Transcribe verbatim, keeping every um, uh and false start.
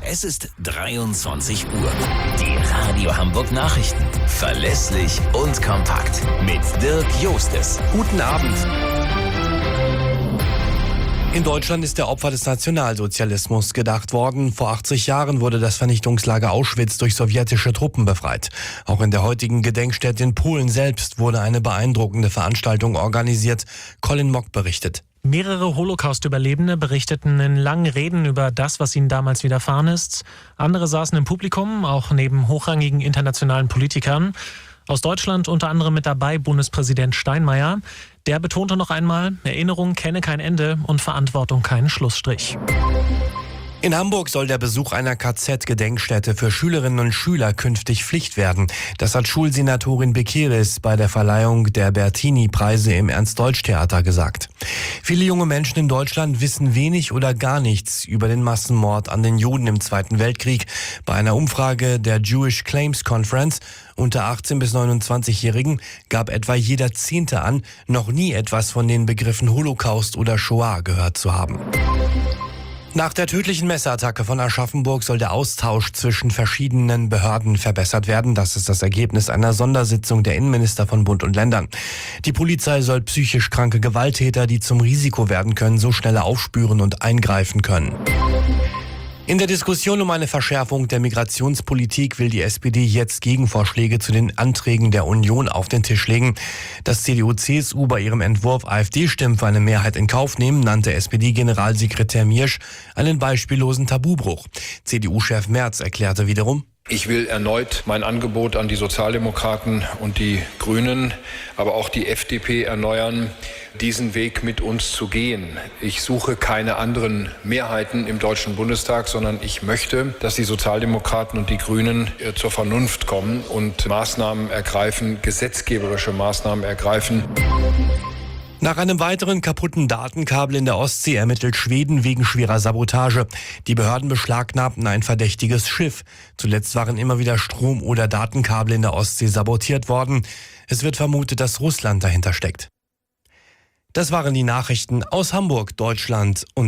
Es ist dreiundzwanzig Uhr. Die Radio Hamburg Nachrichten. Verlässlich und kompakt. Mit Dirk Jostes. Guten Abend. In Deutschland ist der Opfer des Nationalsozialismus gedacht worden. Vor achtzig Jahren wurde das Vernichtungslager Auschwitz durch sowjetische Truppen befreit. Auch in der heutigen Gedenkstätte in Polen selbst wurde eine beeindruckende Veranstaltung organisiert. Colin Mock berichtet. Mehrere Holocaust-Überlebende berichteten in langen Reden über das, was ihnen damals widerfahren ist. Andere saßen im Publikum, auch neben hochrangigen internationalen Politikern. Aus Deutschland unter anderem mit dabei Bundespräsident Steinmeier. Der betonte noch einmal, Erinnerung kenne kein Ende und Verantwortung keinen Schlussstrich. In Hamburg soll der Besuch einer K Z-Gedenkstätte für Schülerinnen und Schüler künftig Pflicht werden. Das hat Schulsenatorin Bekeres bei der Verleihung der Bertini-Preise im Ernst-Deutsch-Theater gesagt. Viele junge Menschen in Deutschland wissen wenig oder gar nichts über den Massenmord an den Juden im Zweiten Weltkrieg. Bei einer Umfrage der Jewish Claims Conference unter achtzehn- bis neunundzwanzigjährigen gab etwa jeder Zehnte an, noch nie etwas von den Begriffen Holocaust oder Shoah gehört zu haben. Nach der tödlichen Messerattacke von Aschaffenburg soll der Austausch zwischen verschiedenen Behörden verbessert werden. Das ist das Ergebnis einer Sondersitzung der Innenminister von Bund und Ländern. Die Polizei soll psychisch kranke Gewalttäter, die zum Risiko werden können, so schneller aufspüren und eingreifen können. In der Diskussion um eine Verschärfung der Migrationspolitik will die S P D jetzt Gegenvorschläge zu den Anträgen der Union auf den Tisch legen. Dass C D U C S U bei ihrem Entwurf AfD-Stimmen für eine Mehrheit in Kauf nehmen, nannte S P D-Generalsekretär Miersch einen beispiellosen Tabubruch. C D U-Chef Merz erklärte wiederum: Ich will erneut mein Angebot an die Sozialdemokraten und die Grünen, aber auch die F D P erneuern, diesen Weg mit uns zu gehen. Ich suche keine anderen Mehrheiten im Deutschen Bundestag, sondern ich möchte, dass die Sozialdemokraten und die Grünen zur Vernunft kommen und Maßnahmen ergreifen, gesetzgeberische Maßnahmen ergreifen. Nach einem weiteren kaputten Datenkabel in der Ostsee ermittelt Schweden wegen schwerer Sabotage. Die Behörden beschlagnahmten ein verdächtiges Schiff. Zuletzt waren immer wieder Strom- oder Datenkabel in der Ostsee sabotiert worden. Es wird vermutet, dass Russland dahinter steckt. Das waren die Nachrichten aus Hamburg, Deutschland und